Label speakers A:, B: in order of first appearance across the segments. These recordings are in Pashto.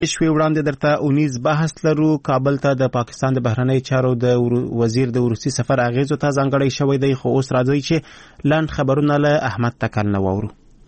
A: شوي وړاندې درته اونیز بحث لرو. کابل ته د پاکستان د بهرنی چارو د وزیر د روسي سفر اغیزو ته ځانګړی شوی دی، خو اوس راځي چې لاند خبرونه له احمد تکل نه واورو.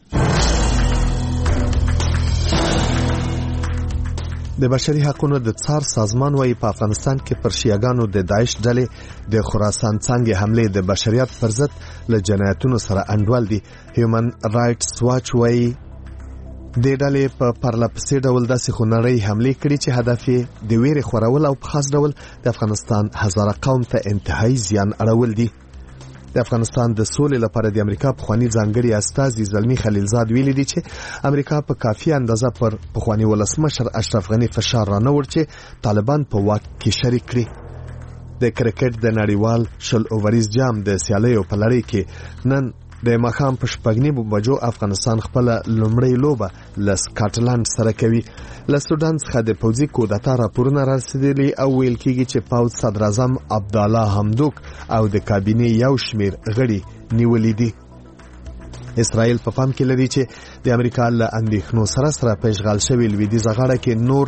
B: د بشري حقوقو د څار سازمان وايي په افغانستان کې پر شیعاګانو د داعش ډلې د خراسان څنګه حمله د بشریت پر ضد له جنایتونو سره انډول دي. هیومن رائټس واچ وايي د ډلې په پرلپسې ډول داسې خونړۍ حملې کړي چې هدف یې د ویرې خورول او په خاص ډول د افغانستان هزاره قوم ته انتهایی زیان اړول دي. د افغانستان د سولې لپاره د امریکا پخوانی ځانګړي استازي زلمی خلیلزاد ویلي دي چې امریکا په کافي اندازه پر پخوانی ولسمشر اشرف غنی فشار رانوړ چې طالبان په واک کې شریک کړي. د کرکټ د نړیوال شل اووریز جام د سیالیو په لړۍ کې نن د ماښام په 9 بجو افغانستان خپل لومړی لوبه له سکاټلند سره کوي. له سودان څخه د پوځي کودتا راپورونه رسیدلي او ویل کېږي چې پوځ صدر اعظم عبدالله حمدوک او د کابینې یو شمیر غړي نیولې دي. اسرائیل په پام کې لري چې د امریکا له اندېښنو سره په اشغال شوی لویدیځه غاړه کې نور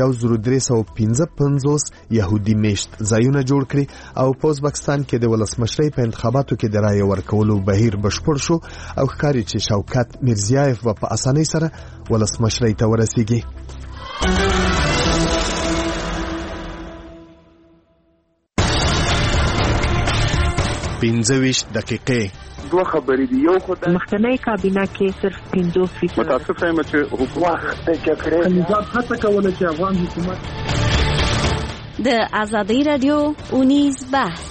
B: 1355 يهودي میشت ځایونه جوړ کړي او په ازبکستان کې د ولسمشرۍ په انتخاباتو کې د رایې ورکولو بهیر بشپړ شو او ښکاري چې شوکت میرزیایف په اسانۍ سره ولسمشرۍ ته ورسیږي. 15 دقیقې
C: دوه خبرې دي. یو خدای
D: مخکنی کابینه کې صرف 50%
C: متاسف یم چې حکومت کې کړی نظام هڅه کوله چې افغان حکومت
E: د آزادۍ رادیو اونیز بحث.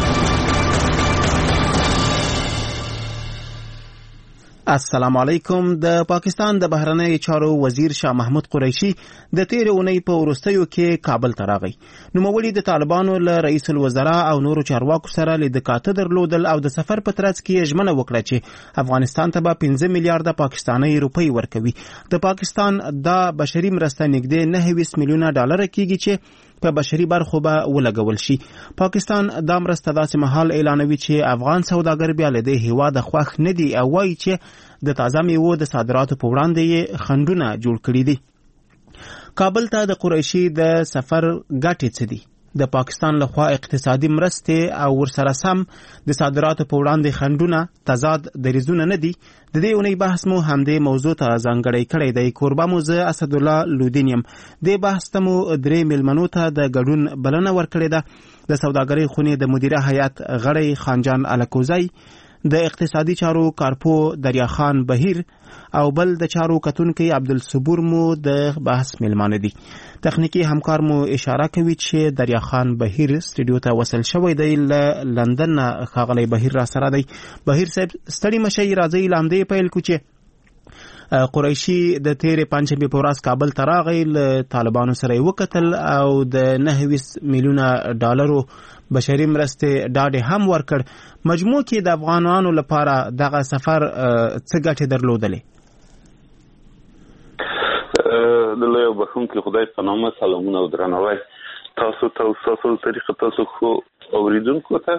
A: السلام علیکم. د پاکستان د بهرنی چارو وزیر شاه محمود قریشي د تیر اونۍ په وروستیو کې کابل ته راغی. نوموړي د طالبانو له رئیس الوزرا او نورو چارواکو سره لیدکاته درلودل او د سفر په ترڅ کې ژمنه وکړه چې افغانستان ته به 15 میلیارډ پاکستاني روپۍ ورکوي. د پاکستان دا بشري مرسته نږدې 9 میلیونه ډالر کېږي چې په بشري برخو به ولګول شي. پاکستان دا مرسته داسې مهال اعلانوي چې افغان سوداګر بیا له دې هیواده خوښ نه دي او وایي چې د تازه میوو د صادراتو په وړاندې یې خنډونه جوړ کړي دي. کابل ته د قریشي د سفر ګټې څه دي؟ د پاکستان لخوا اقتصادي مرستې او ورسره سم د صادراتو په وړاندې خنډونه تضاد دریزونه نه دي؟ د دې اونۍ بحث مو همدې موضوع ته ځانګړی کړی دی. کوربه مو زه اسدالله لودین یم. دې بحث ته مو 3 میلمنو ته د ګډون بلنه ورکړې ده. د سوداګرۍ خونې د مدیره هیئت غړی خانجان الکوزی، د اقتصادي چارو کارپو دریا خان بهیر او بل د چارو کتونکي عبدالصبور مو د بحث میلمانه دي. تخنیکی همکار مو اشاره کوي چې دریا خان بهیر سټوډیو ته وصل شوی دی. له لندن ښاغلی بهیر را سره دی. بهیر صاحب ستړي مشئ، راځئ لامدې پیل کو چې قریشي د تیرې پنجشنبې په ورځ کابل ته راغی، له طالبانو سره یې وکتل او د 9 میلیونه ډالرو بشري مرستې ډاډ هم ورکړ. مجموع کې د افغانانو لپاره دغه سفر څه ګټې درلودلې؟
F: د لوی بخښونکي خدای په نامه سلامونه او درناوی تاسو ته او تاسو طریقه تاسو خو اوریدونکو ته.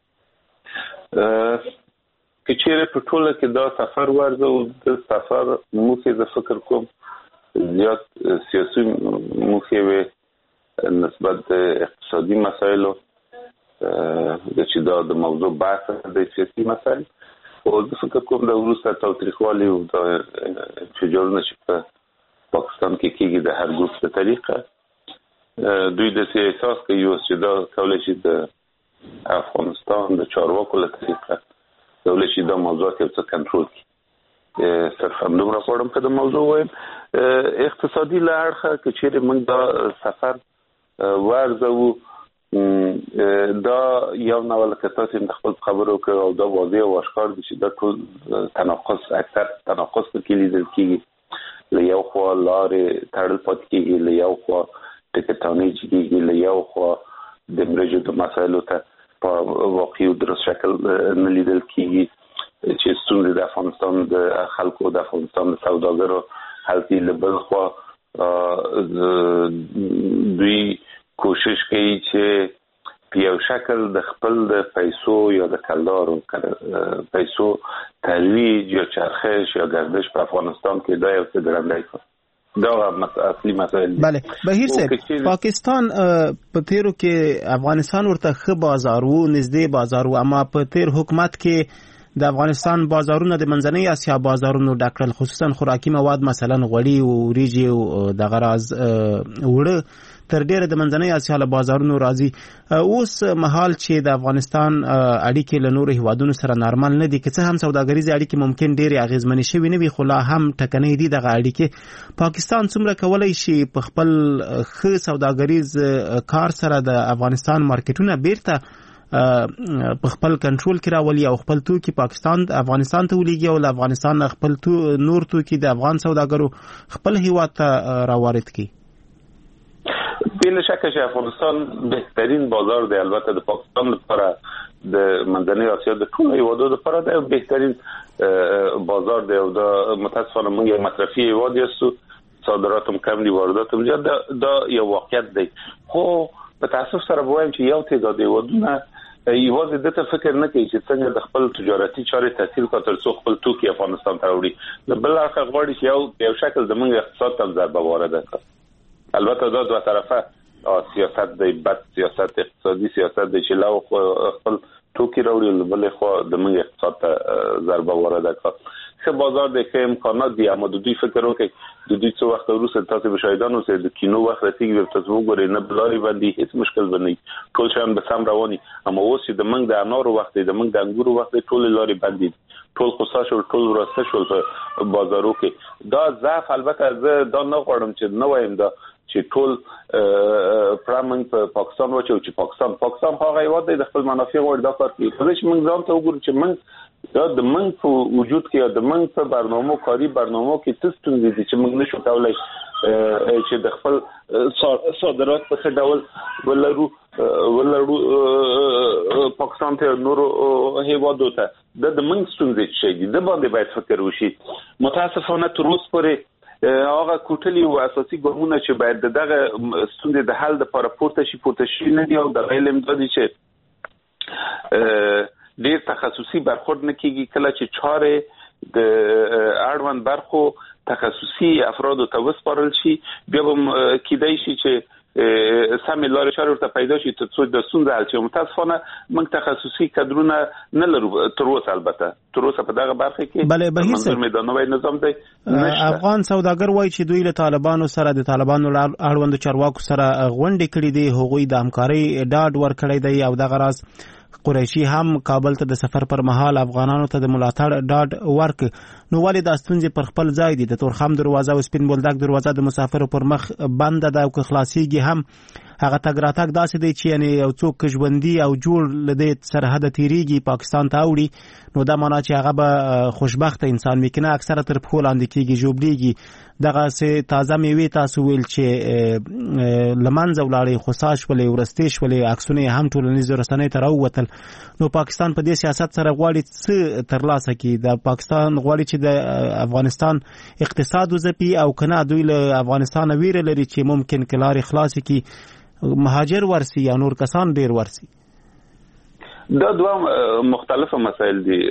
F: که چیرې په ټوله کې دا سفر ورځو د سفر موخې د فکر کوم زیات سیاسي موخې وي نسبت د اقتصادي مسایلو د چې دا د موضوع بحث د سیاسي مسایل او د فکر کوم د وروسته تاوتریخوالي او د انفجارونه چې په پاکستان کې کېږي د هر ګروپ په طریقه دوی د احساس کوي چې دا کولای شي د افغانستان د چارواکو له طریقه کولای شي دا موضوعات یو څه کنټرول کړي. صرف همدومره غواړم که د موضوع وایم اقتصادي له اړخه که چیرې موږ دا سفر ورځو دا یو نوع لکه تاسو د خپل خبرو کوي او دا واضح او اشکار دي چې دا ټول تناقض اکثر تناقض په کې لیدل کېږي. له یو خوا لارې تړل پاتې کېږي، له یو خوا ټکټانې جګېږي، له یو خوا د مرجو د مسایلو ته په واقعي او درست شکل نه لیدل کېږي چې ستونزې د افغانستان د خلکو د افغانستان د سوداګرو حل کړي. له بل خوا دوی کوشش کوي چې په یو شکل د خپل د پیسو یا د کلدارو پیسو ترویج یا چرخش یا گردش په افغانستان کې دا یو څه ګړندی کړي. دا اصلي مسایل دي.
A: بله بهیر صاحب، پاکستان په تیرو کې افغانستان ورته ښه بازار وو، نږدې بازار وو، اما په تیر حکومت کې د افغانستان بازارونه د منځنۍ اسیا بازارونو ډک کړل، خصوصا خوراکي مواد مثلا غوړي او وریجې او دغه راز وړه تر ډیره د منځنۍ اسیا له بازارونو راځي. اوس مهال چې د افغانستان اړیکې له نورو هیوادونو سره نارمل نه دي، که څه هم سوداګریزې اړیکې ممکن ډیرې اغیزمنې شوي نه وي، خو لا هم ټکنۍ دي دغه اړیکې. پاکستان څومره کولی شي په خپل ښه سوداګریز کار سره د افغانستان مارکیټونه بیرته په خپل کنټرول کې راولي او خپل توکي پاکستان افغانستان ته ولېږي او له افغانستان خپل نور توکي د افغان سوداګرو خپل هیواد ته راوارد کړي؟
F: بلا شک چې افغانستان بهترین بازار دی، البته د پاکستان لپاره د منځنۍ اسیا د ټولو هیوادو لپاره د بهترین بازار دی او د متاسفانه موږ یو مصرفي هیواد یو، صادرات هم کم دي، واردات هم زیات. دا یو واقعیت دی. خو په تاسف سره وایم چې یو تعداد هیوادونه یوازې دته فکر نه کوي چې څنګه د خپل تجارتي چارې تسهیل کړي تر څو خپل توکي افغانستان ته راوړي. د بل اړخ غواړي چې یو شکل زموږ اقتصاد ته ضربه وارده کړي. البته دا دوه طرفه سیاست دی، بد سیاست، اقتصادي سیاست دی چې لا خپل توکي راوړي، بل خو د موږ اقتصاد ته ضربه وارده کړي. ښه بازار دی، ښه امکانات دي، اما د دوی فکر وکړي د دوی څو وخت وروسته تاسو به شاهدان اوسئ د کینو وخت رسیږي، تاسو وګورئ نه بلاري باندې هیڅ مشکل به نه وي، ټول شیان به سم رواني. اما اوس چې د موږ د انارو وخت دی، د موږ د انګورو وخت دی، ټول لارې بندې دي، ټول خوسا شول، ټول ورسته شول په بازارو کې. دا ضعف البته زه دا نه غواړم چې نه وایم دا چې ټول پرامن په پاکستان واچو چې پاکستان هغه هیواد دی د خپل منافع غوړ دا کار کوي. خو چې موږ ځان ته وګورو چې موږ دا د موږ په وجود کې یا د موږ په برنامو کاری برنامو کې څه ستونزې دي چې موږ نشو کولای چې د خپل صادرات په څه ډول ولرو پاکستان ته نور هیوادو ته. د موږ ستونزې چې دي د باندې باید فکر وشي. متاسفانه تر اوسه پورې هغه کوټلي او اساسي ګامونه چې باید دغه ستونزې د حل لپاره پورته شي نه دي او د علم د دې چې ډیر تخصصي برخورد نه کیږي. کله چې چارې د اړوند برخو تخصصي افرادو ته وسپارل شي، بیا به کیدای شي چې سمې لارې چارې ورته پیدا شي تر څو د ستونزې حل شي. متاسفانه موږ تخصصي کادرونه نه لرو تر اوسه، البته تر اوسه په دغه برخه کې
A: بله بهیر
F: میدانوي نظام دی.
A: افغان سوداګر وایي چې دوی له طالبانو سره د طالبانو اړوند چارواکو سره غونډې کړې دي، هغوی د همکارۍ ډاډ ورکړی دی او دغه راز قریشي هم کابل ته د سفر پر مهال افغانانو ته د ملاتړ ډاډ ورک. نو ولې دا ستونزې پر خپل ځای دي؟ د تورخم دروازه او سپین بولدک دروازه د مسافرو پر مخ بند ده او که خلاصيږي هم هغه تګ راتګ داسې دی چې یعنی یو څوک ژوندي او جوړ لدې سرحد تیریږي پاکستان ته اوړي، نو دا معنا چې هغه به خوشبخته انسان میکنه اکثره تر پخو لاندې کیږي، جوړیږي. دغه سه تازه میوه تاسو ویل چې لمنځه ولاړې، خوسا شولې، ورستې شولې، عکسونه هم ټولنیز رسنۍ ته راووتل. نو پاکستان په دې سیاست سره غواړي څه ترلاسه کړي؟ د پاکستان غواړي چې د افغانستان اقتصاد وځپي او کنه دوی له افغانستان ویره لري چې ممکن کلاري خلاص کړي مهاجر ورسي یا نور کسان ډیر ورسي؟
F: دا دوه مختلفه مسایل دي.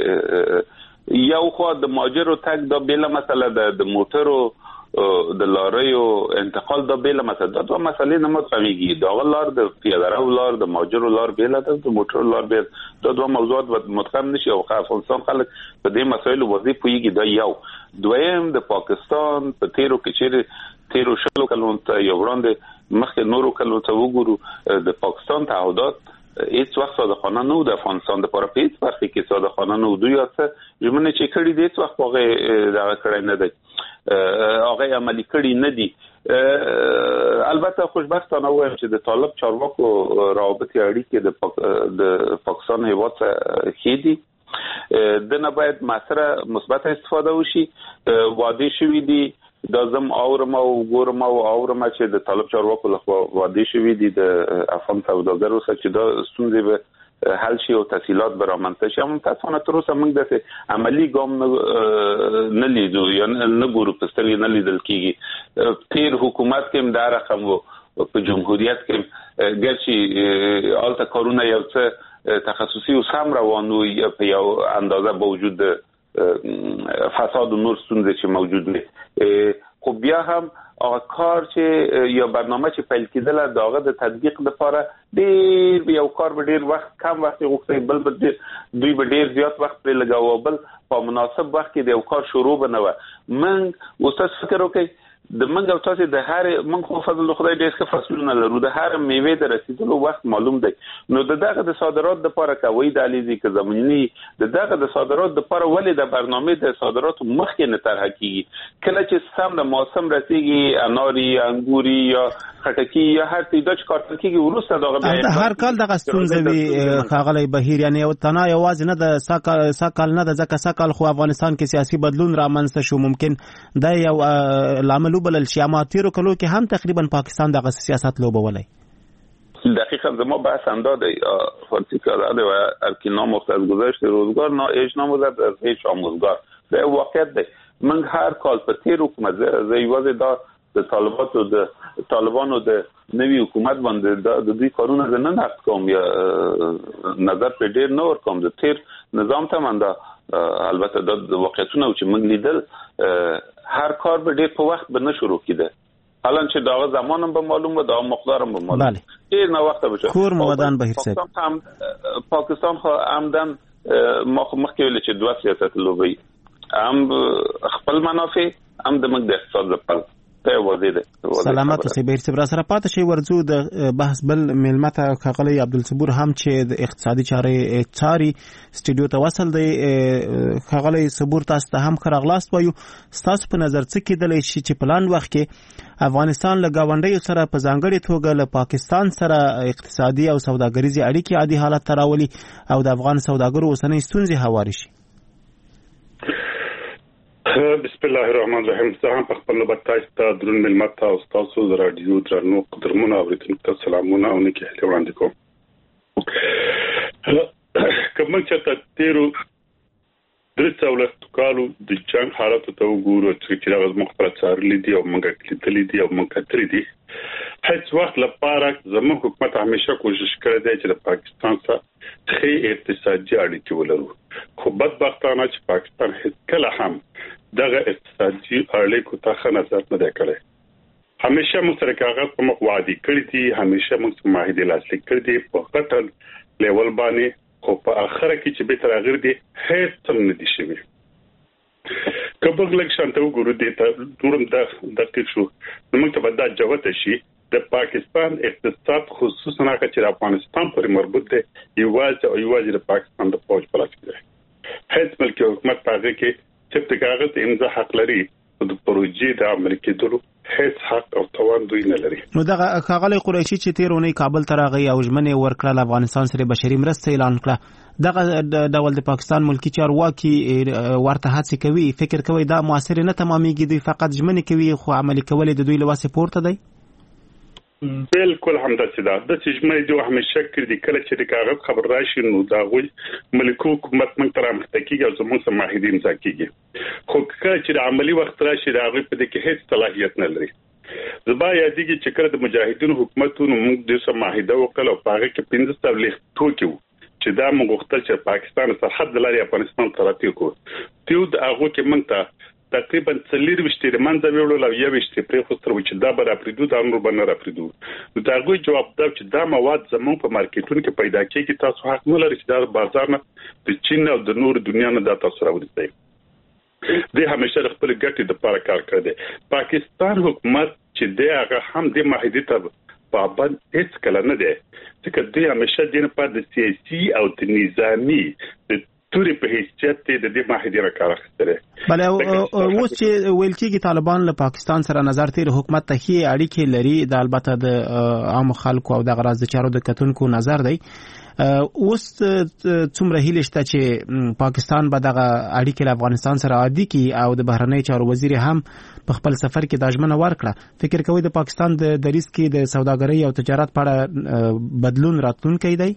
F: یو خو د مهاجرو تګ دا بیله مسله ده، د موټرو د لاریو انتقال دا بیله مسله ده. دوه مسلې نه متفاهمېږي. دا لار د پیاده رو لار د مهاجرو لار بیله ده، د موټرو لار بیل. دا دوه موضوعات متفاهم نشي او افغانستان خلک په دې مسایلو واضح پوهیږي. دا یو. دویم د پاکستان په تیرو کې چې تیرو شلو کلونو ته یو وړاندې مخکې نورو کلونو ته وګورو د پاکستان تعهدات هیڅ وخت صادقانه نه و د افغانستان لپاره په هیڅ برخه کې صادقانه نه و. دوی هڅه ژمنې چې کړي دي هیڅ وخت هغه دغه کړی نه دی، هغه عملي کړي نه دي. البته خوشبختانه وایم چې د طالب چارواکو روابط اړیکې د پاکستان هیواد سره ښې دي. د نه باید مسره مثبت استفاده وشي. وعده شوي دي دا زم اورم او ګورم او اورم چې د طالب چارواکو لخوا وعده شوي دي د افغان سوداګرو سره چې دا ستونزې به حل شي او تسهیلات به رامنځته شي. متاسفانه تر اوسه موږ داسې عملي ګام نه لیدو یا نه ګورو، په سترګې نه لیدل کېږي. تیر حکومت کې هم دا رقم و، په جمهوریت کې ګرچې هلته کارونه یو څه تخصصي او سم روان و په یو اندازه با وجود فساد و نور ستونزې چې موجود وي، خو بیا هم هغه کار چې یا برنامه چې پیل کېدله د هغه د تطبیق لپاره ډېر یو کار به ډېر وخت کم وخت غوښتي، بل به دوی به ډېر زیات وخت پرې لګاوه، بل په مناسب وخت کې د یو کار شروع به نه وه. موږ اوس تاسو فکر وکړئ د موږ او تاسو د هر موږ خو فضل خدای ډېر ښه فصلونه لرو، د هر میوې د رسیدلو وخت معلوم دی. نو دغه د صادرات لپاره کوي د علیزي که زمینی دغه د صادرات لپاره ولې د برنامه د صادراتو مخکې نه طرح کیږي؟ کله چې سم د موسم رسیږي اناري انګوري یا خټکی یا هر څه د کار کیږي وروسته دغه
A: هر کال دغه ستونزې وي خاغلی بهیر، یعنی یو تنه یوازې نه د ساکال نه د ځکه ساکال خو افغانستان کې سیاسي بدلون رامنځته شو، ممکن دا یو لامل بلل شي، اما تیرو کلو کې هم تقریبا پاکستان دغه سیاست لوبولی.
F: دقیقا زما بحث هم داده فارسی کرده و ارکی نامفت از گذشت روزگار ايش ناموزد از هیچ آموزگار. ده واقعیت ده. من هر کال پر تیر حکومت زیوازه دا د طالبانو د نوی حکومت باندې د دوی کارونه د نن حق کوم یا نظر په ډیر نور کوم د تیر نظام ته من دا البته د واقعیتونه چې موږ لیدل هر کار به ډیر په وخت به نه شروع کیده. الان چې دا زمانم به معلوم و دا مقدارم به معلوم.
A: بله.
F: ډیر نه وخت بشه.
A: کور مودان بهیر صاحب.
F: پاکستان خو عمدن مخکې ویل چې دوه سیاست لوبي. هم خپل منافع هم د موږ د اقتصاد لپاره.
A: سلامت اوسئ بهیر صاحب. را سره پاتې شئ ورځو د بحث بل مېلمه ته ښاغلی عبدالصبور هم چې د اقتصادي چارې څاري سټوډیو ته وصل دی. ښاغلی صبور تاسو ته هم ښه راغلاست وایو. ستاسو په نظر څه کېدلی شي چې په لاندې وخت کې افغانستان له ګاونډیو سره په ځانګړې توګه له پاکستان سره اقتصادي او سوداګریزي اړیکې عادي حالت ته راولي او د افغان سوداګرو اوسنۍ ستونزې هوارې شي؟
G: بسم الله الرحمن الرحیم. زه هم په خپل نوبت تاسو ته درون ملمت ته او تاسو د رادیو درنو قدرمنو اوریدونکو ته سلامونه او نیکه هیله وړاندې کوم. کوم چې تیرو درڅولت کالو د جنگ حالت ته وګورو چې راغز مخبرات لیدي او موږ کلیدلی دي او موږ کتري دي. هیڅ وخت لپاره زموږ حکومت همیشه کوشش کړی دی چې د پاکستان سره ښه اقتصادي اړیکې ولرو، خو بدبختانه چې پاکستان هیڅ کله هم دغه اقتصادي اړیکو ته ښه نظر نه دی کړی. همیشه موږ سره کاغذ په مخ وعده کړی دي، همیشه موږ معاهده لاسلیک کړی دي په غټل لیول باندې، خو په اخر کې چې به تغیر دي هیڅ هم نه دي شوی. کبه لږ شانته وګورو دي ته دورم د دقیق شو نو موږ ته دا جوته شي د پاکستان اقتصاد خصوصا هغه چې افغانستان پورې مربوط دی یوازې د پاکستان د فوج په لاس کې دی. هیڅ ملکی حکومت پاغه کې چې د کاغذ امضا حق لري د پروژې د عمل کېدلو هیڅ حق او توان دوی نه لري.
A: نو دغه ښاغلی قریشي چې تیرونی کابل ته راغی او ژمنې ورکړه افغانستان سره بشري مرسته اعلان کړه، دغه ډول د پاکستان ملکی چارواکي ورته هڅې کوي، فکر کوي دا موثر نه تمامېږي، دوی فقط ژمنې کوي خو عملي کول د دوی له وسې پورته دی؟
G: بالکل همداسې ده. د ژمنې دوی همیشه کړي کله چې د کاغذ خبر راشي نو دا غوي ملکی حکومت موږ تر امخته کیږي او زموږ سره معاهده امضا کیږي، خو کله چې د عملی وخت راشي دا غوي په دې کې هیڅ صلاحیت نه لري. زبا یادېږي چې کله د مجاهدینو حکومتونو موږ د سره معاهده وکړه او هغه کې 15 تبلیغ ټوکیو چې دا موږ غوښتل چې پاکستان سرحد لري افغانستان ته راتېکو تیو د هغه کې موږ تقریبا 40 وشتي منځ ویلو لا یو وشتي پرې خو تر چې دا به راپریدو دا نور به نه راپریدو. نو دا غوي جواب دا چې دا مواد زموږ په مارکیټونو کې پیدا کیږي، تاسو حق نه لرئ چې دا بازار نه د چین او د نور دنیا نه دا تاسو راوړئ. د همیشه خپل ګټې د لپاره کار کړی. پاکستان حکومت چې دی هغه هم د معاهده ته پابند هیڅ کله نه دی، چې دوی همیشه د نه په سیاسي او د نظامی د توري په حیثیت د دې معاهده را کار اخیستل.
A: بله اوس چې ویل کېږي طالبان له پاکستان سره نظر تیر حکومت ته ښې اړیکې لري، د البته د عام خلکو او دغه راز د چارو د کتونکو نظر دی. اوس څومره هیله شته چې پاکستان به دغه اړیکې له افغانستان سره عادي کړي او د بهرنۍ چارو وزیر هم په خپل سفر کې دا ژمنه ورکړه؟ فکر کوئ د پاکستان د دریځ کې د سوداګرۍ او تجارت په اړه بدلون راتلونکی دی؟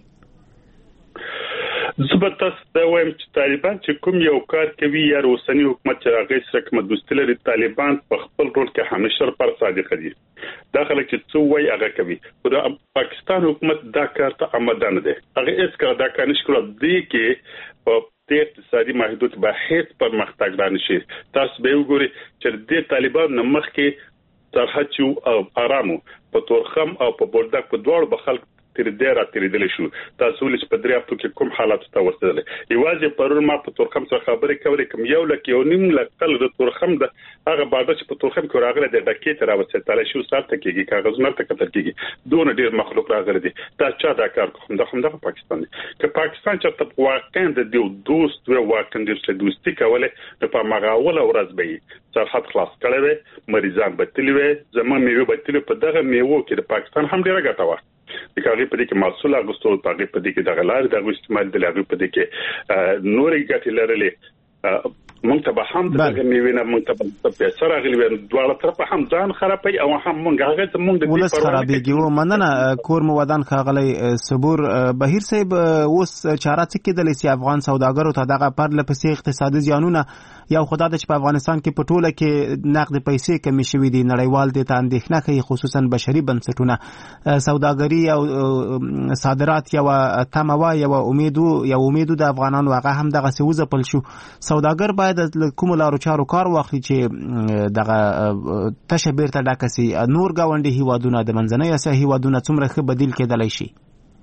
G: زبردست دا وایم چې طالبان چې کوم یو کار کوي یا اوسنی حکومت چې هغه سره کوم دوستي لري، طالبان په خپل رول کې همیشه پر صادق دي. دا خلک چې څو وای هغه کوي، خو د پاکستان حکومت دا کار ته آماده نه دی. هغه هیڅ کله دا کار نشي کولای دی کې په د اقتصادي محدودیت به هیڅ پرمختګ رانشي. تاسو به وګورئ چې د طالبان مخ کې سرحد او آرامو په تورخم او په بولدک په دواړو به خلک تر دې شو تاسو ولې په دریا په کې کوم حالات ته ورسېدل یوازې پرون ما په تورخم سره خبرې کولې کوم یو لک یو نیم لک تل د تورخم د هغه باده چې په تورخم کې راغله د ډکې تر اوسه تل شو سات کېږي کاغذونه ته کتل کېږي دون ډیر مخلوق راغلي دي دا چا دا کار کوم د پاکستان که پاکستان چې په واقع د دوست او واقع د دوستي کوله په مغاوله ورځ به سرحد خلاص کړي مریضان بتلوي زمون میوه بتلوي په دغه میوه کې د پاکستان هم ډیره ګټه و د کاغذ په دې کې محصول اغوستو په دې کې د غلار د استعمال د لغوي په دې کې نورې ګټې لرلې مونږ ته به هم دغه میوینه مونږ ته په سره غلي دواړه طرف هم ځان خرابي او هم مونږ هغه ته مونږ د
A: ولس خرابيږي و مننه کور مو ودان خاغلی صبور بهیر صاحب اوس چاره څه کېدل چې افغان سوداګرو ته دغه پر لپسې اقتصادي زیانونه یو خدای د په افغانستان کې په ټوله کې نقد پیسې کمی شوې دي نړیوال د اندېښنه کوي خصوصا بشري بنسټونه سوداګري او صادرات یو تموا یو امید د افغانانو هغه هم دغه سوزه پل شو سوداګر باید د کوم لارو چارو کار واخلي چې دغه تشبیر ته ډاکسي نور گاونډي هیوادونه د منځنۍ اسیا هیوادونه څومره ښه بدیل کېدلای شي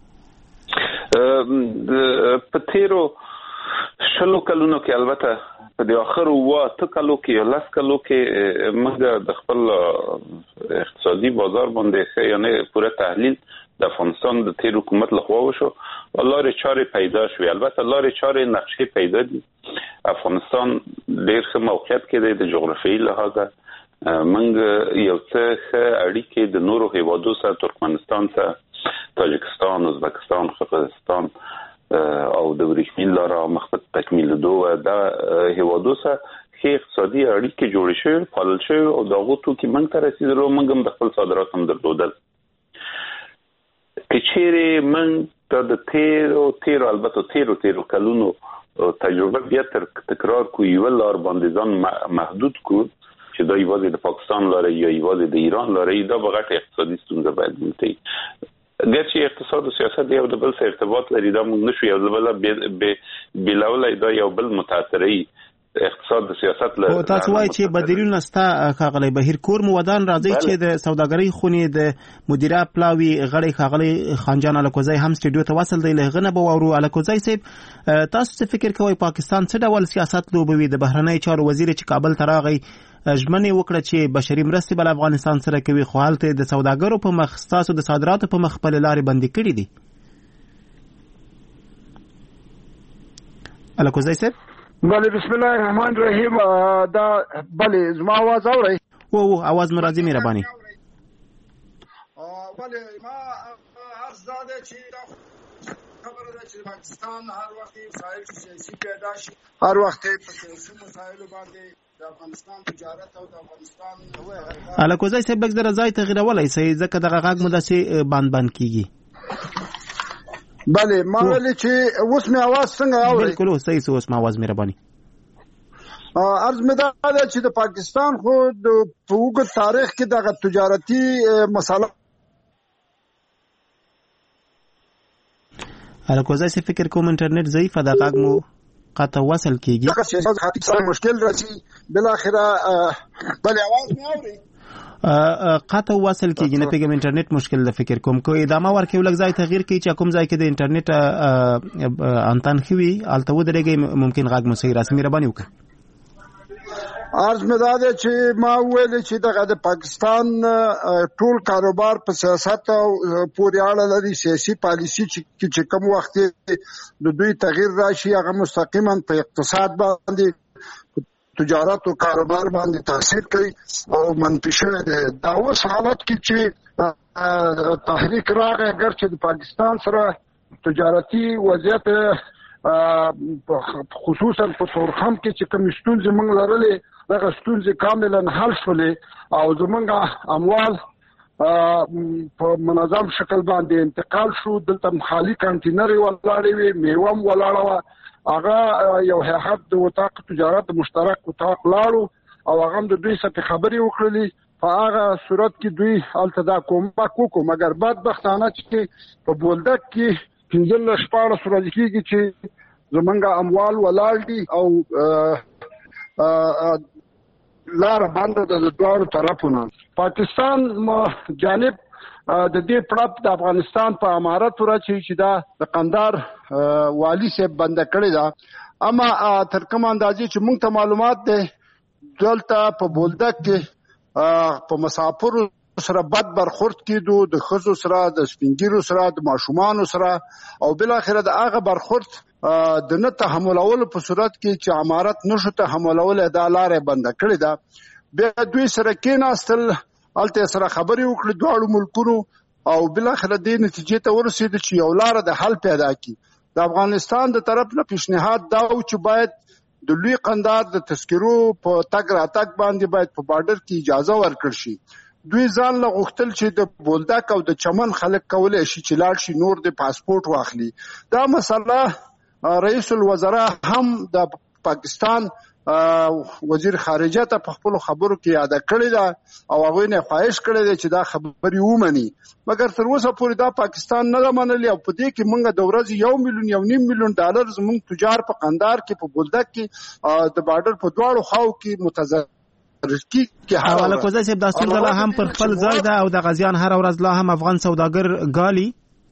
F: په تیرو شلو کلونو کې البته په د اخر واته کلو کې لاس کلو کې موږ د خپل اقتصادي بازار باندې یعنی پوره تحلیل د افغانستان د تیر حکومت لخوا وشو لارې چارې پیدا شوې البته لارې چارې نقشې پیدا دي افغانستان ډېر ښه موقعیت کې دی د جغرافیایي لحاظه موږ یو څه اړیکې د نورو هیوادو سره ترکمنستان سره تاجکستان ازبکستان قزاقستان او د ورېښمین لاره مخبت تکمیل دوه د هیوادو سره ښه اقتصادي اړیکې جوړې شوې پالل شوې او دغه توکي موږ ته رسیدلو موږ هم د خپل صادرات هم درلودل که چیرې موږ د تیرو البته تیرو کلونو تجربه بیا تکرار کو یو لار باندې ځان محدود کو چې دا یوازې د پاکستان لاره یا یوازې د ایران لاره دا به غټه اقتصادي ستونزه باید وي ګرچې اقتصاد او سیاست یو د بل سره ارتباط لري دا موږ نشو یو بل بلاولای دا یو بل متأثري اقتصاد د سیاست له
A: تاسو وایي چې بدیلونه ستا خاغلی بهیر کور مو ودان راځي چې د سوداګرۍ خونې د مدیره پلاوی غړي خاغلی خانجان الکوزی هم سټډیو ته وصل دی لغنه به ورو الکوزی صاحب تاسو څه فکر کوئ پاکستان څه ډول سیاست لوبوي د بهرنی چارو وزیر چې کابل ته راغی ژمنې وکړه چې بشري مرستې بل افغانستان سره کوي خو هلته د سوداګرو په مخ ستاسو د صادراتو په مخ خپل لارې بندي کړې دي الکوزی صاحب
C: بله بسم الله الرحمن الرحیم دا بله زما आवाज اورئ
A: او आवाज مرادی مهرباني
C: بله ما عرض داده چې خبره ده چې پاکستان هر وخت مسائل سیاسي پیدا شي هر وخت په سیاسي مسایلو باندې د افغانستان تجارت او د افغانستان
A: الکوزی صاحب لږ زره ځای تغیرولای سي ځکه دغه غږ مو داسې بند کیږي
C: بله ما ویل چې اوس مې आवाज څنګه اورئ
A: بالکل صحیح اوس ما आवाज مهرباني
C: عرض مې دا ده چې د پاکستان خو د اوږد تاریخ کې دغه تجارتي مسله
A: الکوزی صاحب فکر کوم انټرنیټ ضعیف ده غږ مو قطع وصل کیږي
C: دغه مشکل راځي بل اخره بله आवाज مې اورئ
A: قطع وصل کیږي نه پیګم انټرنیټ مشکل ده فکر کوم کوی ادامه ورکړي ولګ ځای تغییر کوي چې کوم ځای کې د انټرنیټ انتن خوي الته ودرېږي ممکن غږ مو صحیح راسي مهرباني وکړئ
C: عرض مې دا ده چې ما ویل چې دغه د پاکستان ټول کاروبار په سیاست او پورې اړه لري سیاسي پالیسي چې کوم وخت د دوی تغییر راشي هغه مستقیما په اقتصاد باندې تجارت او کاروبار باندې تاثیر کوي او منفي شوی دی دا اوس حالت کې چې تحریک راغی اگر چې د پاکستان سره تجارتي وضعیت خصوصا په تورخم کې چې کوم ستونزې موږ لرلې دغه ستونزې کاملا حل شولې او زموږ اموال په منظم شکل باندې انتقال شو دلته خالی کانټینر ولاړې وي میوه هم ولاړه وه هغه یو هیئت د وطاق تجارت مشترک وطاق لاړو او هغه د دوی سره خبرې وکړلې په هغه صورت کې دوی هلته دا کومک وکړو مګر بدبختانه چې په بولدک کې 15-14 ورځې کېږي چې زمونږ اموال ولاړ دي او لار باندې د دوه طرفونو پاکستان جانب د دې پړپ د افغانستان په امارت راچی چې دا د قندار والی سه بند کړی دا اما تر کوم اندازې چې موږ ته معلومات ده دلته په بولدک کې په مسافر سره بد برخورد کیدو د خزو سره د سپینګیرو سره د ماشومان سره او بل اخره د هغه برخورد د نه تحملولو په صورت کې چې امارت نشو تحملول د لارې بند کړی دا به دوی سره کېناستل الته سره خبري وکړي دواړو ملکونو او بل اخره د نتیجې ته ورسېد چې یو لار د حل پیدا کی د افغانستان د طرف نه پیشنهاد دا و چې باید د لوی قندار د تذکرو په تګ راتګ باندې باید په بارډر کې اجازه ورکړ شي دوی ځان له غوښتل چې د بولدک او د چمن خلک کولای شي چې لاړ شي نور د پاسپورت واخلي دا مسله رئیس الوزرا هم د پاکستان وزیر خارجه ته په خپل خبرو کې یاد کړی دا او هغه نه خواهش کړی دی چې دا خبري ومني مګر تر اوسه پورې دا پاکستان نه منلي او په دې کې موږ د ورځې 1 ملیون یو نیم ملیون ډالر زموږ تجار په قندار کې په بولدک کې د بارډر په دواړو خواو کې متضرر
A: حواله کوزه چې د ستونزه هم پر خپل ځای ده او د غزيان هر ورځ لا هم افغان سوداګر ګالي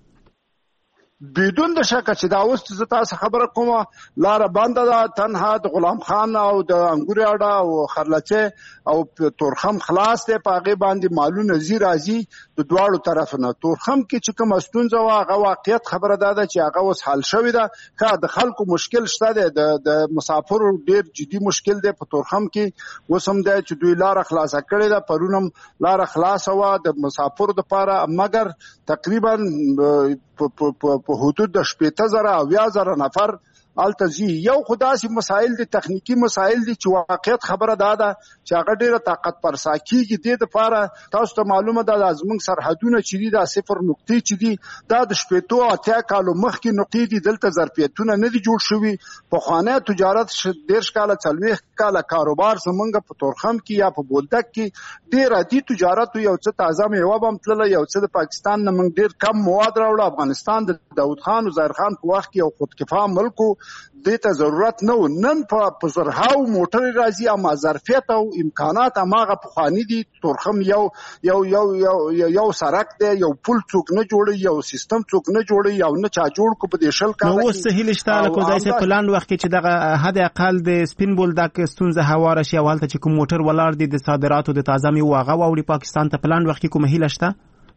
C: بدون د شک چې دا اوس ز تاسو خبره کومه لار باندې دا تنها د غلام خان او د انګوري اډا او خرلچه او تورخم خلاص ته پاغه باندې مالونه زی راځي د دواړو طرفونو تورخم کې چې کوم ستونزه واغه واقعیت خبره ده چې هغه اوس حل شوې ده که د خلکو مشکل شته د مسافرو ډیر جدي مشکل دی په تورخم کې وسم ده چې دوی لار خلاص کړي ده پرونم لار خلاص وا د مسافرو لپاره مګر تقریبا په حدود د 15000 او 10000 نفر التزی یو خداسي مسائل دي تخنیکی مسائل دي چې واقعیت خبره ده چې هغه ډیره طاقت پر ساکیږي د لپاره تاسو ته معلومه ده د زمونږ سرحدونه چې دي د 0 نقطې چې دي دا د شپېتو اتیا کالو مخکې نقطې دي دلته ظرفیتونه نه دي جوړ شوي په خوانه تجارت 10 کاله 40 کاله کاروبار زمونږ په تورخم کې یا په بولدک کې ډیر عادي تجارت یو څه تازه میوه بم تل یو څه د پاکستان نه موږ ډیر کم مواد راوړل افغانستان د داود خان او ظاهر خان په وخت کې یو خودکفا ملکو دته ضرورت نه نن په زرهاو موټر راځي اما ظرفیت او امکانات اماغه په خواني دي تورخم یو سرک دی یو پل څوک نه جوړي یو سیستم څوک نه جوړي یو نه چا جوړ کو په دې شل کال
A: نو سهیل شته لکه ځای په لاند وخت کې چې دغه حد اقل د سپین بولدک ستونزه هواره شي اول ته چې کوم موټر ولار دي د صادراتو د تازه می واغه او پاکستان ته په لاند وخت کې کوم هیله شته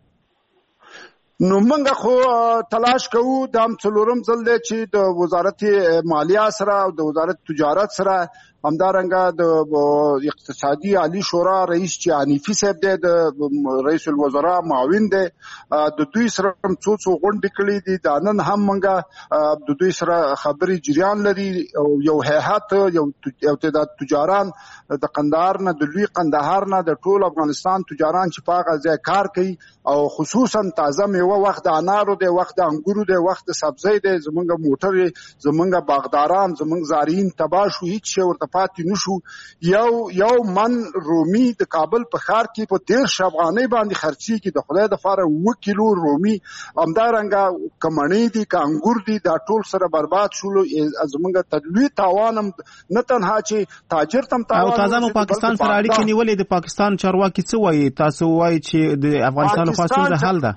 C: نو موږ خو تلاش کوو د څلورم ځل دی چې د وزارت مالیه سره او د وزارت تجارت سره همدارنګه د اقتصادي عالی شورا رئیس چې حنیفي صاحب دی د رئیس الوزرا معاون دی د دوی سره څو غونډې کړې دي دا نن هم موږ د دوی سره خبري جریان لري او یو هيئت یو تعداد تجاران د قندهار نه د لوی قندهار نه د ټول افغانستان تجاران چې پاغه ځای کار کوي او خصوصا تازه میوه وخت د انارو دی وخت د انګورو دی وخت د سبزی دی زمونږ موټر زمونږ باغداران زمونږ زارعین تباشو هیڅ شی ورته پاتې نشو یو من رومي د کابل په ښار کې په 13 افغانۍ باندې خرچي کې د خدای د فاره 1 کیلو رومي همدارنګه کمنې دي کانګور دي دا ټول سره برباد شول زمونږ تدلوي تاوانم نه تنها چې تاجر تم تاوان
A: او تازه مو پاکستان سره اړیکې نیولې د پاکستان چارواکي څه وایي تاسو وایي چې د افغانستان خاصه حل ده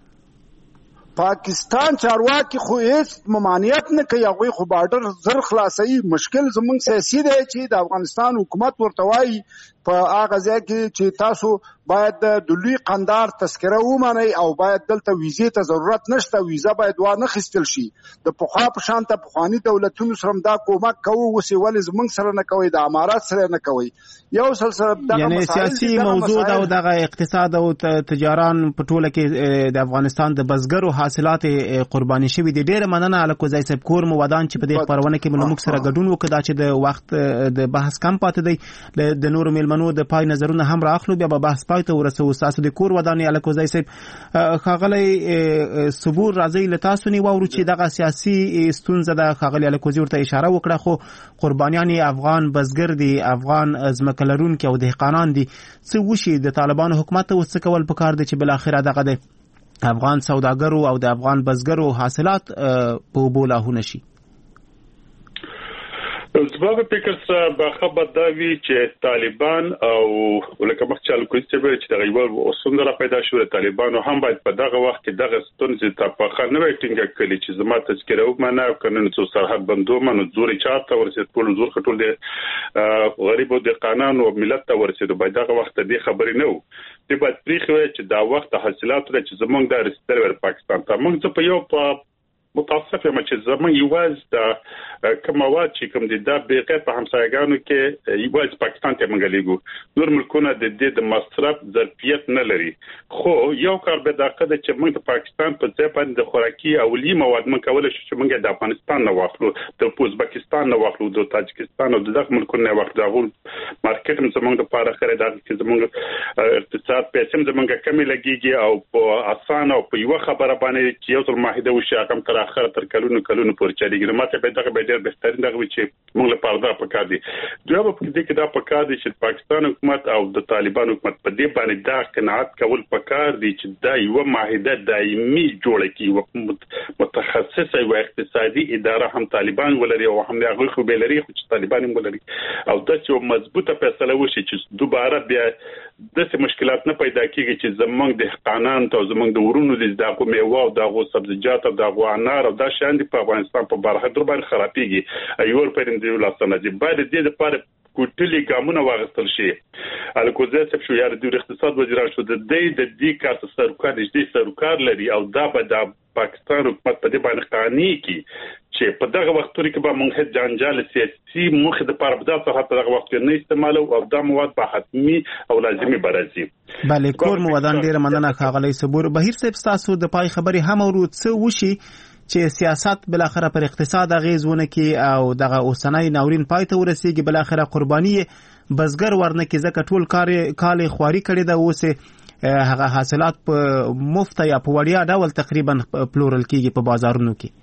C: پاکستان چارواکي خو هیڅ ممانعت نه کوي هغه خو بارډر زر خلاصي مشکل زمونږ سیاسي دی چې د افغانستان حکومت ورته وایي په هغه ځای کې چې تاسو باید د لوی قندار تذکره ومنئ او باید دلته ویزې ته ضرورت نشته ویزه باید وانه خستل شي د پخوا په شان ته پخوانی دولتونو سره دا کومک کوي وسی ولې زمونږ سره نه کوي د امارات سره نه کوي یو سلسله دغه
A: یعنی سیاسي موضوع او دغه اقتصاد او تجاران په ټوله کې د افغانستان د بزګرو حاصلات قرباني شوی دي ډېر مننه الکو ځای صاحب کور مو ودان چې په دې خبرونه کې موږ سره ګډون وکړو چې د وخت د بحث کم پاتې دی د نور میلمنو د پای نظرونه هم راخلو بیا به بحث پای ته ورسو تاسو د کور ودان الکو ځای صاحب خاغلی صبور راځي لتاسو نی وورو چې دغه سیاسي ستونزه د خاغلی الکو ورته اشاره وکړه خو قربانیان افغان بزګر دي افغان ازمکلرون کې او دهقانان دي څه وشي د طالبانو حکومت وڅ کول پکار دي چې بل اخره دغه د افغان سوداګرو او د افغان بزګرو حاصلات په بولاهونه شي
G: زما په فکر سره به خبر دا وی چې طالبان او ولکه مخچال کوي چې د غیبل وسندره پیدا شوه طالبانو هم باید په دغه وخت کې دغه ستونزې ته په خنه ټینګه کړي چې زما تذکره ومنه او کنه څو سرحد بندومه نو زوري چاته ورسېد ټول زور خټول دي غریبو د قانون او ملت ته ورسېد باید دغه وخت دې خبرې نه وو د باید پریخوي چې دا وخت حاصلات لري چې زمونږ د رسټر پاکستان ته موږ په یو متاسف یم چې زمونږ یواز د کمواد چې کوم دي دا بغیر په همسایګانو کې یواز پاکستان ته منګلیګو نور ملکونه د دې د مصرف ظرفیت نه لري خو یو کار به دا قد چې موږ د پاکستان په ځای باندې د خوراکي او لی مواد موږ کولای شو چې موږ د افغانستان نه واخلو د ازبکستان نه واخلو د تاجکستان او دغه ملکونه نه واخلو دا غول مارکیټ هم زموږ د پاره خره دا چې زموږ اقتصاد پیسې زموږ کمی لګيږي او په اسانه او په یو خبره باندې چې یو څل معاهده وشي هغه تر اخر تر کلونو پورې چلیږي ماته به دغه به ډېر بهترین دغه چې موږ لپاره دا پکار دي دوی په دې کې دا پکار دي چې پاکستان حکومت او د طالبان حکومت په دې باندې دا قناعت کول پکار دي چې دا یو معاهده دایمي جوړه کړي متخصصه او اقتصادي اداره هم طالبان ولري او هم هغه خو به لري چې طالبان هم ولري او دا چې مضبوطه فیصله وشي چې دوباره بیا دغه مشکلات نه پیدا کیږي چې زمونږ د قانون ته زمونږ د ورونو د دغه میوه او دغه سبزیجات او دغه انار او دا شان دي په افغانستان په برخه در باندې خرابېږي ایور پرندې ولاسته نه دي باید دې لپاره کوټلي ګامونه واغستل شي الکوزه څه شو یار د اقتصاد وزیر شو د دې کار سرکار دې سرکار لري او دا به د پاکستان حکومت په دې باندې قانوني کی چې په دغه وختوري کې به موږ جنجال سیاسي مخ د پاره په دغه وخت کې نه استعمالو او دا مواد به حتمی او لازمي برازي
A: بله کور موادان ډیر مننه ښاغلی صبور بهیر صاحب تاسو د پای خبري هم ورود څه وشي چې سیاست بل اخره پر اقتصاد اغیزونه کوي او دغه اوسنۍ ناورین پای ته ورسیږي بل اخره قرباني بزګر ورنه کې ځکه ټول کال خواري کړي دا اوسه هغه حاصلات په مفت یا په وړیا ډول تقریبا پلورل کیږي په بازارونو کې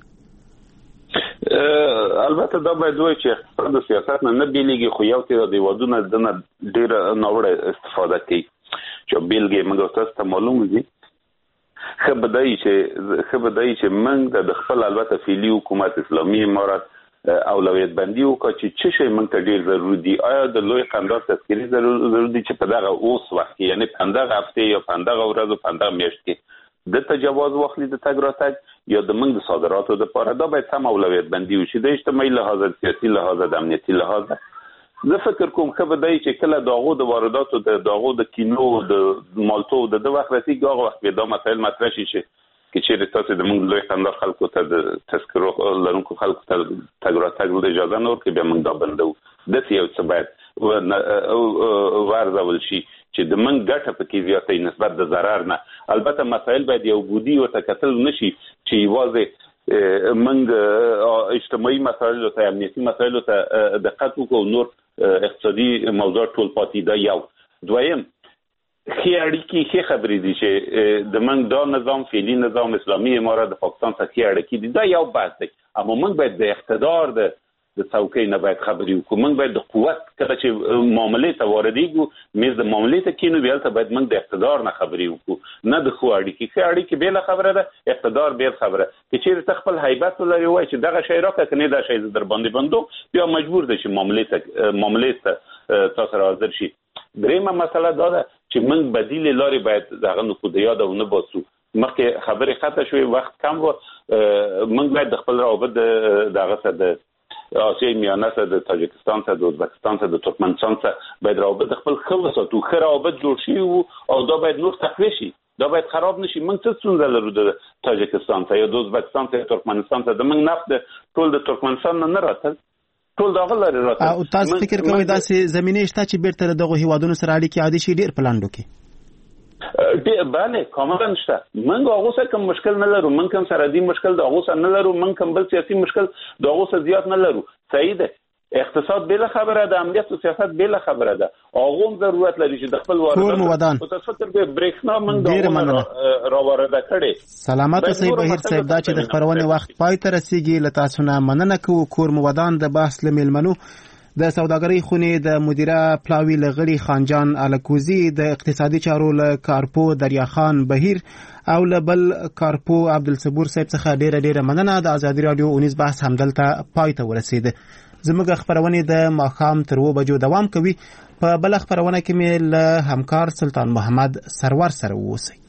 F: البته دا باید وایي چې اقتصاد او سیاست نه بیلېږي خو یو څه د ودونه د ډیر نوړه استفاده کوي چې بیلګې موږ تاسو ته معلوم دي خبردای چې موږ د خپل البته فعلی حکومت اسلامي امارات اولویت بندي وکړي چې شي موږ ته ډیر ضروري دي آیا د لوی قرارداد تذکری ضروري دي چې په دغه اوس وخت یعنی په دغه هفته یا په دغه ورځ په دغه میاشت کې د تجاوز واخلي د تګ راتګ یا د موږ د صادراتو د لپاره دا باید هم اولویت بندي وشي د اجتماعي لحاظ سیاسي لحاظ د امنیتي لحاظ زه فکر کوم خبردای چې کله داغو د وارداتو د داغو د کینو د مالټو د وخت رسیدي هغه وخت به دا مسایل مطرح شي چې چیرې تاسو د موږ لوی قندار خلکو ته د تذکرو لرونکو خلکو ته تګ راتګ د اجازه نه ورکړي بیا موږ دا بندو د یو څه باید ورزول شي چې د موږ ګټه پکې زیاته نسبت د ضرر نه البته مسایل باید یو بودی او تکتل نشي چې واځي موږ اجتماعي مسایل او امنیتي مسایل ته دقت وکړو نور اقتصادي موضوع ټول پاتې دا یو دویم خې اړیکې خې خبرې دي چې د موږ دا نظام فعلی نظام اسلامي امارات د پاکستان څخه خې اړیکې دي دا یو بحث دی اما موږ باید د اقتدار د څوکۍ نه باید خبرې وکړو موږ باید د قوت کله چې معاملې ته واردېږو میز د معاملې ته کینو بیا ته باید موږ د اقتدار نه خبرې وکړو نه د خو اړیکې بل خبره ده اقتدار بل خبره چې چیرې خپل هیبت لري وای چې دغه شی راکړه کني دا شی در باندې بندو بیا مجبور دي چې معاملې ته تاسو راځر شي دریمه مسله دا ده چې موږ بدیل لاري باید دغه نقود یاد او نه باسو مخکې خبرې خاطر شوی وخت کم و موږ باید خپل روابط دغه سره د آسیای میانه سره د تاجکستان سره د ازبکستان سره د ترکمنستان سره باید روابط خپل خلاصاتو خو روابط جوړ شي او دا باید نور تقویه شي دا باید خراب نشي موږ څه څنګه لرو د تاجکستان ته یا د ازبکستان ته ترکمنستان ته د موږ نفت ټول د ترکمنستان نه راځي ټول دا غل لري راځي
A: او تاسو فکر کوئ دا چې زمينه شته چې بیرته دغه هیوادونو سره اړیکې عادي شي ډیر پلان وکړي
F: بله کاملا نشته موږ هغه سره کوم مشکل نه لرو موږ کوم سره دی مشکل د هغه سره نه لرو موږ کوم بل سیاسي مشکل د هغه سره زیات نه لرو صحیح ده اقتصاد بل خبره ده امنیت او سیاست بل خبره ده هغه ضرورت لري چې د خپل
A: واردات
F: او تاسو فکر به بریښنا موږ را وارده کړي
A: سلامات اوسئ بهیر صاحب دا چې د خبرونه وخت پای ته رسیدي لته تاسو نه مننه کوو کور موادان د بحث لملمنو د سوداګرۍ خونې د مدیره پلاوی لغړی خانجان الکوزی د اقتصادي چارو له کارپو دریا خان بهیر او لبل کارپو عبدالصبور صاحب څخه ډیره مننه د ازادي رادیو اونیز بحث همدلته پای ته ورسید زموږ خبرونه د ماښام تر 2 بجو دوام کوي. په بل خبرونه کې مې له همکار سلطان محمد سرور سره اوسئ.